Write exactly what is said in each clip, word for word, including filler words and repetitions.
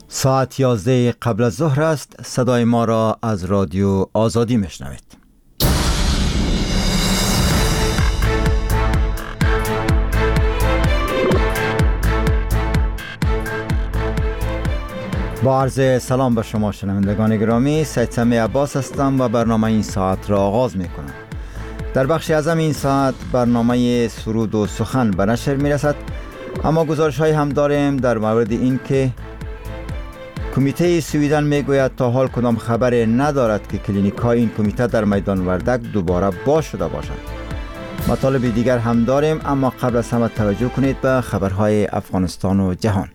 ساعت یازده قبل از ظهر است. صدای ما را از رادیو آزادی میشنوید. با عرض سلام به شما شنوندگان گرامی، سید سمیع عباس هستم و برنامه این ساعت را آغاز می کنم. در بخش اعظم این ساعت برنامه سرود و سخن به نشر می رسد، اما گزارش های هم داریم در مورد این که کمیته سویدن می گوید تا حال کدام خبر ندارد که کلینیک های این کمیته در میدان وردک دوباره باز شده باشند. مطالب دیگر هم داریم، اما قبل از همه توجه کنید به خبرهای افغانستان و جهان.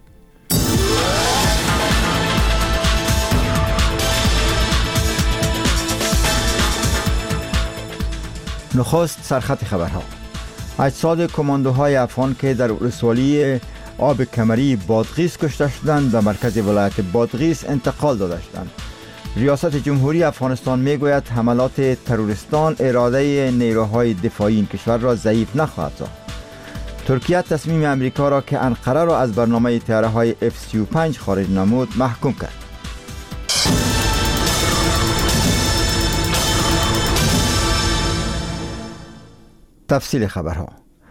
نخست سرخط خبرها. اجساد کماندوهای افغان که در ولسوالی آب کمری بادغیس کشته شدند به مرکز ولایت بادغیس انتقال داده شدند. ریاست جمهوری افغانستان میگوید حملات تروریستان اراده نیروهای دفاعی این کشور را ضعیف نخواهد ساخت. ترکیه تصمیم امریکا را که انقره را از برنامه طیاره‌های اف سی و پنج خارج نمود محکوم کرد. تفصیل خبرها.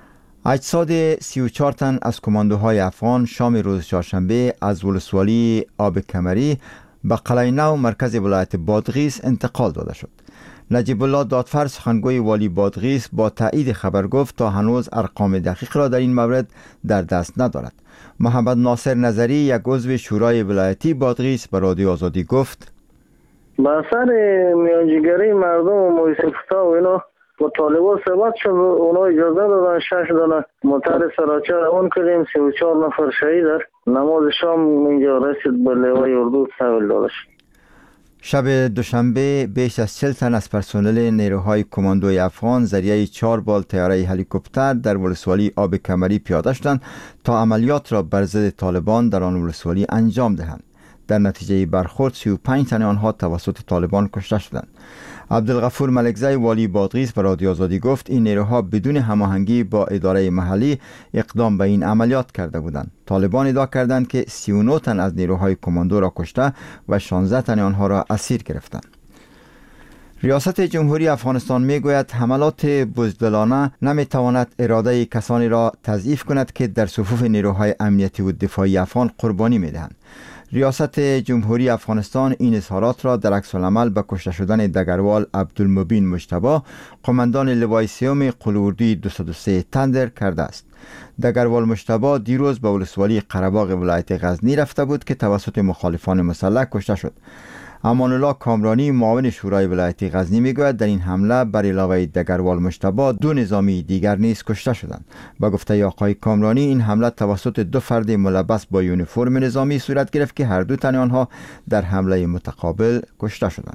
اجساد سی و چهار تن از کماندوهای افغان شام روز چهارشنبه از ولسوالی آب کمری به قلعه نو مرکز ولایت بادغیس انتقال داده شد. نجیب الله دادفر سخنگوی والی بادغیس با تایید خبر گفت تا هنوز ارقام دقیق را در این مورد در دست ندارد. محمد ناصر نظری، یک عضو شورای ولایتی بادغیس، به رادیو آزادی گفت: با اثر میانجیگری مردم و موسیقی‌ها و اینا با طالبان ثبت شد، اونا اجازه دادن شش دانه موتر سراچه روان کردیم. سی و چهار نفر شهید است. نماز شام اینجا رسید به لوای اردو تحویل داده شد. شب دوشنبه بیش از چهل تن از پرسنل نیروهای کماندوی افغان ذریعه چهار بال طیاره هلیکوپتر در ولسوالی آب کمری پیاده شدند تا عملیات را بر ضد طالبان در آن ولسوالی انجام دهند. در نتیجه برخورد سی و پنج تن آنها توسط طالبان کشته شدند. عبدالغفور ملکزی والی بادغیس به رادیو آزادی گفت این نیروها بدون هماهنگی با اداره محلی اقدام به این عملیات کرده بودند. طالبان ادعا کردند که سی و نه تن از نیروهای کماندو را کشته و شانزده تن آنها را اسیر گرفتند. ریاست جمهوری افغانستان میگوید حملات بزدلانه نمیتواند اراده کسانی را تضعیف کند که در صفوف نیروهای امنیتی و دفاعی افغان قربانی میدهند. ریاست جمهوری افغانستان این اظهارات را در عکس العمل به کشته شدن دگروال عبدالمبین مجتبی، قماندان لوای سیوم قلوردی دویست و سه تندر کرده است. دگروال مجتبی دیروز به ولسوالی قره‌باغ ولایت غزنی رفته بود که توسط مخالفان مسلح کشته شد. امان الله کامرانی، معاون شورای ولایتی غزنی، میگوید در این حمله بر علاوه دگروال مجتبی دو نظامی دیگر نیز کشته شدند. با گفته آقای کامرانی این حمله توسط دو فرد ملبس با یونیفرم نظامی صورت گرفت که هر دو تن آنها در حمله متقابل کشته شدند.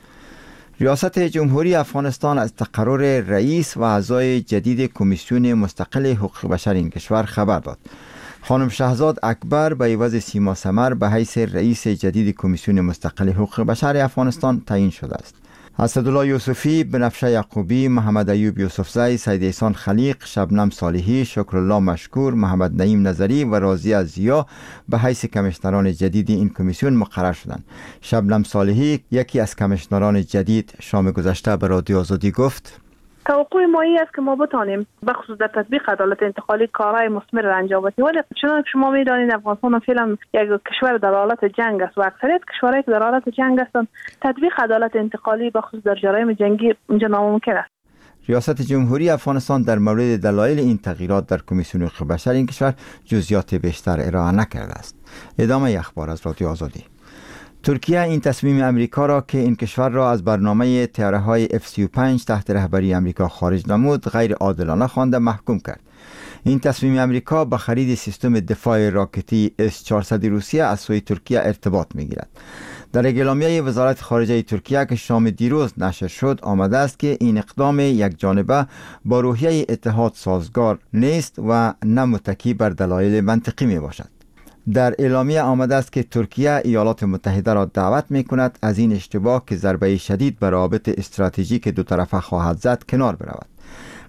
ریاست جمهوری افغانستان از تقرر رئیس و اعضای جدید کمیسیون مستقل حقوق بشر این کشور خبر داد. خانم شهزاد اکبر به عوض سیما سمر به حیث رئیس جدید کمیسیون مستقل حقوق بشر افغانستان تعیین شده است. اسدالله یوسفی، بنفشه یعقوبی، محمد ایوب یوسفزی، سید احسان خلیق، شبنم صالحی، شکرالله مشکور، محمد نعیم نظری و راضیه ضیا به حیث کمیشنران جدید این کمیسیون مقرر شدند. شبنم صالحی، یکی از کمیشنران جدید، شام گذشته به رادیو آزادی گفت: توقع ما این است که ما بتانیم بخصوص در تطبیق عدالت انتقالی کارهای مثمر را انجام بدیم. ولی چون شما میدانید افغانستان فعلا یک کشور در حالت جنگ است و اکثریت کشورهایی که در حالت جنگ هستند تطبیق عدالت انتقالی بخصوص در جرایم جنگی اینجا ناممکن است. ریاست جمهوری افغانستان در مورد دلایل این تغییرات در کمیسیون حقوق بشر این کشور جزئیات بیشتر ارائه نکرده است. ادامه اخبار از رادیو آزادی. ترکیه این تصمیم امریکا را که این کشور را از برنامه طیاره‌های اف سی و پنج تحت رهبری امریکا خارج نمود غیر عادلانه خوانده محکوم کرد. این تصمیم امریکا به خرید سیستم دفاع راکتی اس چهارصد روسیه از سوی ترکیه ارتباط می‌گیرد. در اعلامیه وزارت خارجه ترکیه که شام دیروز نشر شد آمده است که این اقدام یک جانبه با روحیه اتحاد سازگار نیست و نه متکی بر دلایل منطقی می باشد. در اعلامیه آمده است که ترکیه ایالات متحده را دعوت می کند از این اشتباه که ضربه شدید بر روابط استراتژیک دو طرفه خواهد زد کنار برود.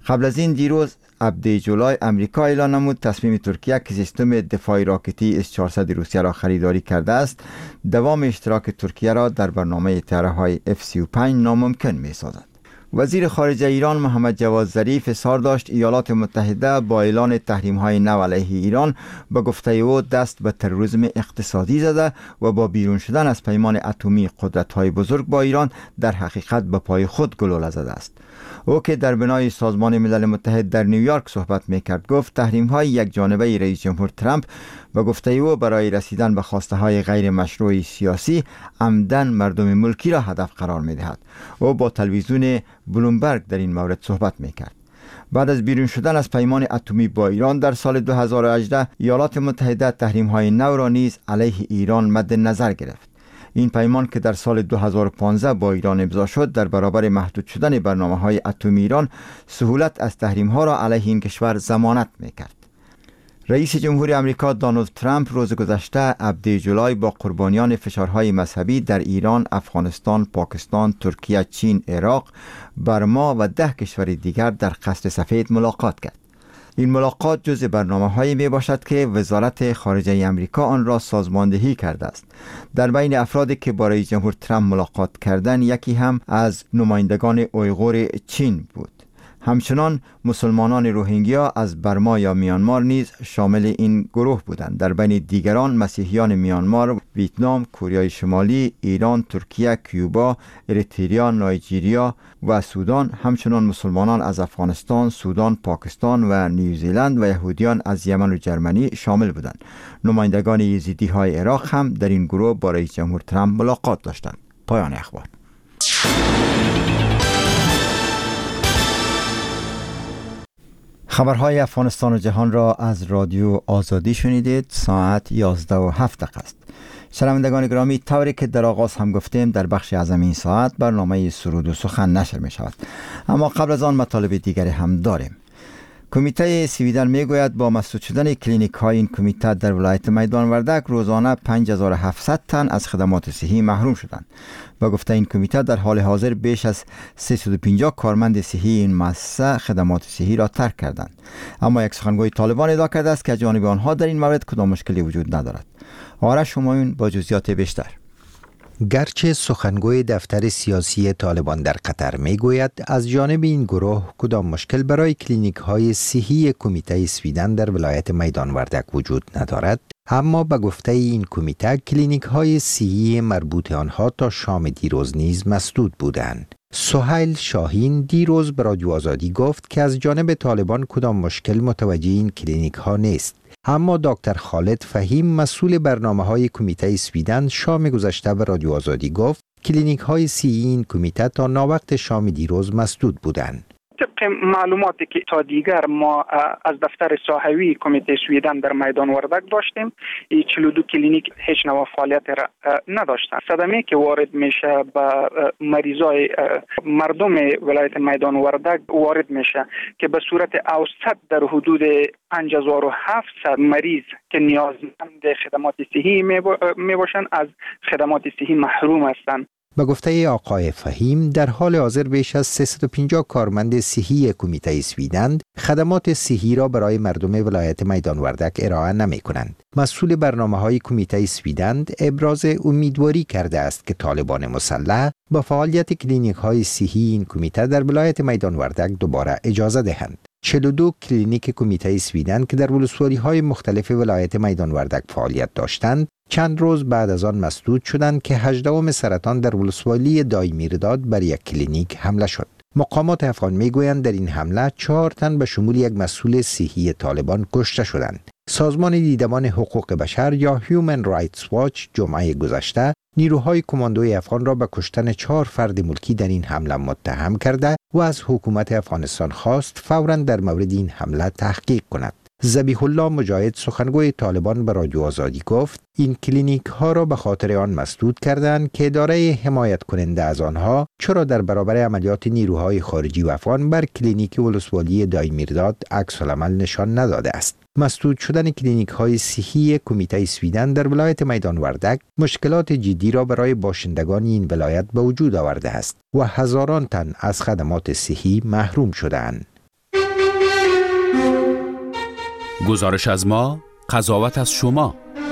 قبل از این دیروز هفده جولای امریکا اعلان نمود تصمیم ترکیه که سیستم دفاعی راکتی اس چهارصد روسیه را خریداری کرده است دوام اشتراک ترکیه را در برنامه طیاره‌های اف سی و پنج ناممکن می‌سازد. وزیر خارجه ایران محمد جواد ظریف اصرار داشت ایالات متحده با اعلان تحریم‌های نو علیه ایران به گفته او دست به تروریسم اقتصادی زده و با بیرون شدن از پیمان اتمی قدرت‌های بزرگ با ایران در حقیقت به پای خود گلوله زده است. او که در بنای سازمان ملل متحد در نیویورک صحبت میکرد گفت تحریم‌های یک جانبه رئیس جمهور ترامپ و گفته او برای رسیدن به خواسته‌های غیر مشروع سیاسی عمدن مردم ملکی را هدف قرار می‌دهد. او با تلویزیون بلومبرگ در این مورد صحبت میکرد. بعد از بیرون شدن از پیمان اتمی با ایران در سال دو هزار و هجده ایالات متحده تحریم‌های نو را نیز علیه ایران مد نظر گرفت. این پیمان که در سال دو هزار و پانزده با ایران امضا شد در برابر محدود شدن برنامه‌های اتمی ایران سهولت از تحریم‌ها را علیه این کشور ضمانت می‌کرد. رئیس جمهور آمریکا دونالد ترامپ روز گذشته هفده جولای با قربانیان فشارهای مذهبی در ایران، افغانستان، پاکستان، ترکیه، چین، عراق، برما و ده کشور دیگر در قصر سفید ملاقات کرد. این ملاقات جزء برنامه‌هایی می باشد که وزارت خارجه آمریکا آن را سازماندهی کرده است. در بین افرادی که با رئیس جمهور ترامپ ملاقات کردند یکی هم از نمایندگان اویغور چین بود. همچنان مسلمانان روهینگیا از برما یا میانمار نیز شامل این گروه بودند. در بین دیگران مسیحیان میانمار، ویتنام، کره شمالی، ایران، ترکیه، کیوبا، اریتریا، نایجیریا و سودان، همچنان مسلمانان از افغانستان، سودان، پاکستان و نیوزیلند و یهودیان از یمن و جرمنی شامل بودند. نمایندگان یزیدی های عراق هم در این گروه با رئیس جمهور ترامپ ملاقات داشتند. پایان اخبار. خبرهای افغانستان و جهان را از رادیو آزادی شنیدید. ساعت یازده و هفت دقیقه است. شنوندگان گرامی، طوری که در آغاز هم گفتیم در بخش اعظم این ساعت برنامه سرود و سخن نشر می شود، اما قبل از آن مطالب دیگری هم داریم. کمیته سویدن می گوید با مسدود شدن کلینیک های این کمیته در ولایت میدان وردک روزانه پنج هزار و هفتصد تن از خدمات صحی محروم شدند. با گفته این کمیته در حال حاضر بیش از سیصد و پنجاه کارمند صحی این مؤسسه خدمات صحی را ترک کردند. اما یک سخنگوی طالبان ادعا کرده است که جانب آنها در این مورد کدام مشکلی وجود ندارد. آرش همایون با جزئیات بیشتر. گرچه سخنگوی دفتر سیاسی طالبان در قطر میگوید از جانب این گروه کدام مشکل برای کلینیک های صحی کمیته سویدن در ولایت میدان وردک وجود ندارد، اما به گفته این کمیته کلینیک های صحی مربوط آنها تا شام دیروز نیز مسدود بودند. سهیل شاهین دیروز به رادیو آزادی گفت که از جانب طالبان کدام مشکل متوجه این کلینیک ها نیست، اما دکتر خالد فهیم مسئول برنامه‌های کمیته سویدن شام گذشته به رادیو آزادی گفت کلینیک های صحی این کمیته تا ناوقت شام دیروز مسدود بودند. طبق معلوماتی که تا دیگر ما از دفتر ساحوی کمیته سویدن در میدان وردک داشتیم، این چهل و دو کلینیک هیچ نوع فعالیت را نداشتند. صدمه که وارد میشه به مریضای مردم ولایت میدان وردک وارد میشه که به صورت اوسط در حدود پنج هزار و هفتصد مریض که نیازمند خدمات صحی می باشند از خدمات صحی محروم هستند. به گفته آقای فهیم در حال حاضر بیش از سیصد و پنجاه کارمند صحی کمیته سویدن خدمات صحی را برای مردم ولایت میدان وردک ارائه نمی کنند. مسئول برنامه‌های کمیته سویدن ابراز امیدواری کرده است که طالبان مسلح با فعالیت کلینیک های صحی این کمیته در ولایت میدان وردک دوباره اجازه دهند. چهل و دو کلینیک کمیته سویدن که در ولسوالی‌های مختلف ولایت میدان وردک فعالیت داشتند چند روز بعد از آن مسدود شدند که هجدهم سرطان در ولسوالی دایمیرداد بر یک کلینیک حمله شد. مقامات افغان میگویند در این حمله چهار تن به شمول یک مسئول صحی طالبان کشته شدند. سازمان دیدبان حقوق بشر یا هیومن رایتس واچ جمعه گذشته نیروهای کماندوی افغان را به کشتن چهار فرد ملکی در این حمله متهم کرده و از حکومت افغانستان خواست فوراً در مورد این حمله تحقیق کند. ذبیح الله مجاهد سخنگوی طالبان به رادیو آزادی گفت این کلینیک ها را به خاطر آن مسدود کردند که اداره حمایت کننده از آنها چرا در برابر عملیات نیروهای خارجی و افغان بر کلینیک ولسوالی دایمیرداد عکس العمل نشان نداده است. مسدود شدن کلینیک های صحی کمیته سویدن در ولایت میدان وردک مشکلات جدی را برای باشندگان این ولایت به وجود آورده است و هزاران تن از خدمات صحی محروم شدند. گزارش از ما، قضاوت از شما.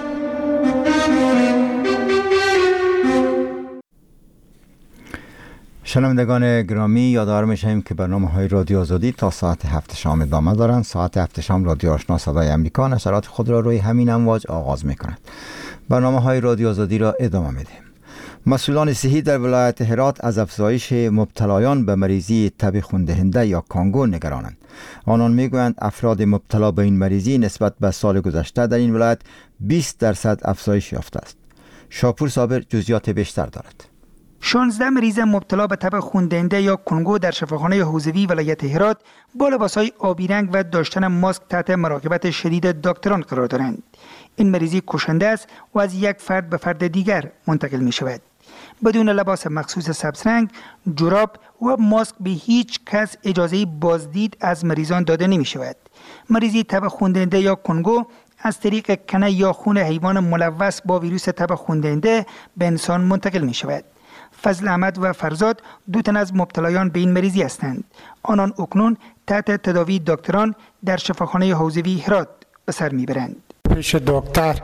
شنوندگان گرامی، یادآور می‌شویم که برنامه‌های رادیو آزادی تا ساعت هفت شام ادامه دارند. ساعت هفت شام رادیو آشنا صدای امریکا نشرات خود را روی همین امواج آغاز می‌کند. برنامه‌های رادیو آزادی را ادامه می‌دهیم. مسئولان صحی در ولایت هرات از افزایش مبتلایان به مریضی تب خون‌دهنده یا کانگو نگرانند. آنان میگویند افراد مبتلا به این مریضی نسبت به سال گذشته در این ولایت بیست درصد افزایش یافته است. شاپور صابر جزئیات بیشتر دارد. شانزده مریض مبتلا به تب خون‌دهنده یا کنگو در شفاخانه حوزوی ولایت هرات با لباس‌های آبی رنگ و داشتن ماسک تحت مراقبت شدید دکتران قرار دارند. این مریضی کشنده است و از یک فرد به فرد دیگر منتقل می شود. بدون لباس مخصوص سبز رنگ، جراب و ماسک به هیچ کس اجازه بازدید از مریضان داده نمی شود. مریضی تب خون‌دهنده یا کنگو از طریق کنه یا خون حیوان ملوث با ویروس تب خون‌دهنده به انسان منتقل می شود. فضل احمد و فرزاد دو تن از مبتلایان به این مریضی هستند. آنان اکنون تحت تداوی دکتران در شفاخانه حوزوی هرات به سر میبرند. پیش دکتر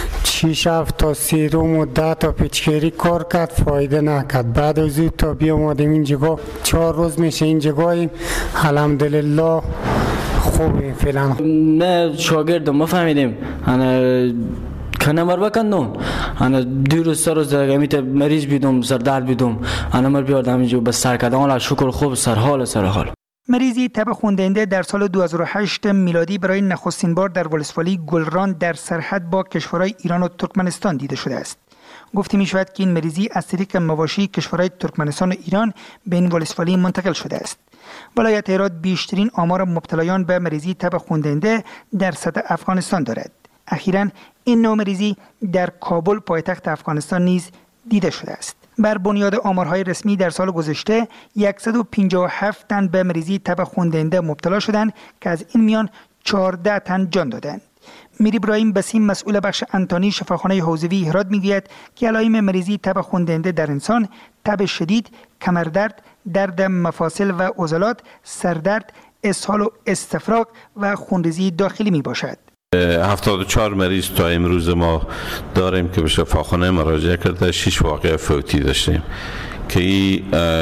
شش هفت تا سیروم و ده تا پیچکری کار کرد، فایده نکرد. بعد از او تا بیامدیم اینجا چهار روز میشه اینجاییم، الحمدلله خوبه فعلا. نه شاگردم ما فهمیدیم انا کنه مر بکندم انا دو روز سر روز میت مریض بیدم سر درد بیدم انا مر بیاردم اینجا به سر کردم. الله شکر خوب سر حال سر حال. مریضی تب خون‌دهنده در سال دو هزار و هشت میلادی برای نخستین بار در ولسوالی گلران در سرحد با کشورهای ایران و ترکمنستان دیده شده است. گفته می شود که این مریضی از طریق مواشی کشورهای ترکمنستان و ایران به این ولسوالی منتقل شده است. ولایت هرات بیشترین آمار مبتلایان به مریضی تب خون‌دهنده در سطح افغانستان دارد. اخیراً این نوع مریضی در کابل پایتخت افغانستان نیز دیده شده است. بر بنیاد آمارهای رسمی در سال گذشته صد و پنجاه و هفت تن به مریضی تب خون‌دهنده مبتلا شدند که از این میان چهارده تن جان دادند. میر ابراهیم بسیم مسئول بخش انتانی شفاخانه حوزوی هرات میگوید که علائم مریضی تب خون‌دهنده در انسان تب شدید، کمردرد، درد مفاصل و عضلات، سردرد، اسهال و استفراغ و خونریزی داخلی می باشد. هفتاد و چهار مریض تا امروز ما داریم که به شفاخانه مراجعه کرده، شش واقعه فوتی داشتیم که این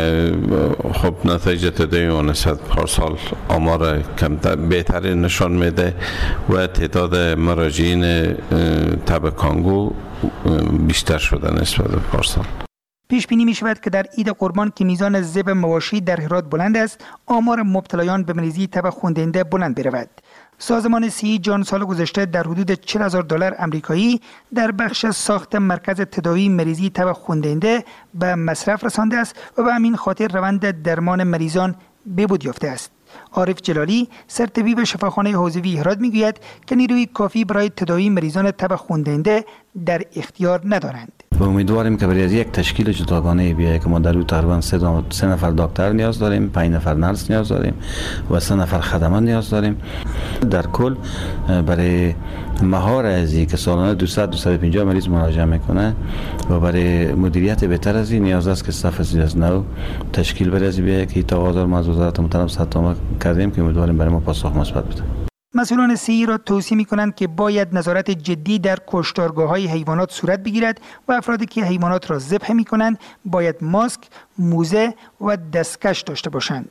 خب نتیجه تداوی ما نسبت پارسال آمار کمتر بهتر نشان میده و تعداد مراجعین تب کانگو بیشتر شده نسبت به پارسال. پیش بینی می شود که در عید قربان که میزان ذبح مواشی در هرات بلند است، آمار مبتلایان به مریضی تب خون‌دهنده بلند برود. سازمان صحی جهان سال گذشته در حدود چهل هزار دلار آمریکایی در بخش ساخت مرکز تداوی مریضی تب خون‌دهنده به مصرف رسانده است و به همین خاطر روند درمان مریضان بهبود یافته است. عارف جلالی سرطبیب شفاخانه حوزوی هرات میگوید که نیروی کافی برای تداوی مریضان تب خون‌دهنده در اختیار ندارند. و امیدواریم که برای از یک تشکیل جداگانه بیایه که ما در اون تقریبا سه, سه نفر دکتر نیاز داریم، پنج نفر نرس نیاز داریم و سه نفر خدمات نیاز داریم. در کل برای مهار ازی که سالانه دویست تا دویست و پنجاه مریض مراجعه میکنه و برای مدیریت بهتر ازی نیاز است که صف از نو تشکیل بر ازی بیایه که تقاضا ما از وزارت محترم ستام کردیم که امیدواریم برای ما پاسخ مثبت بده. مسئولان صحی را توصیه می‌کنند که باید نظارت جدی در کشتارگاه‌های حیوانات صورت بگیرد و افرادی که حیوانات را ذبح می‌کنند باید ماسک، موزه و دستکش داشته باشند.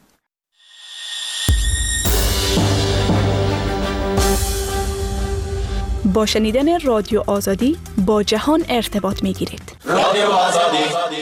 با شنیدن رادیو آزادی با جهان ارتباط می‌گیرید. رادیو آزادی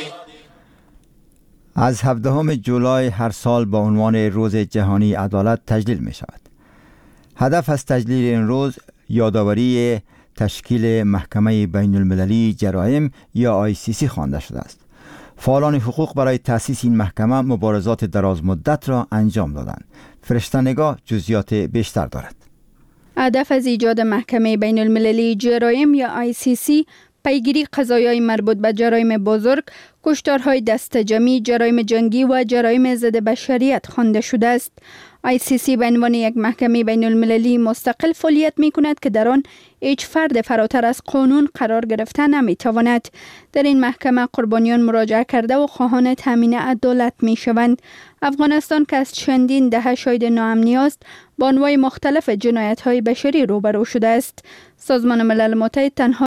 از هفدهم جولای هر سال با عنوان روز جهانی عدالت تجلیل می‌شود. هدف از تجلیل این روز یادآوری تشکیل محکمه بین المللی جرایم یا آی سی سی خوانده شده است. فعالان حقوق برای تأسیس این محکمه مبارزات دراز مدت را انجام دادند. فرشته نگاه جزئیات بیشتر دارد. هدف از ایجاد محکمه بین المللی جرایم یا آی سی سی پیگیری قضایای مربوط به جرایم بزرگ، کشتارهای دست جمعی، جرایم جنگی و جرایم ضد بشریت خوانده شده است. آی سی سی به عنوان یک محکمه بین المللی مستقل فعالیت می کند که در آن هیچ فرد فراتر از قانون قرار گرفته نمی تواند. در این محکمه قربانیان مراجعه کرده و خواهان تامین عدالت می شوند. افغانستان که از چندین دهه شاهد ناامنی است، با انواع مختلف جنایت های بشری روبرو شده است. سازمان ملل متحد تنها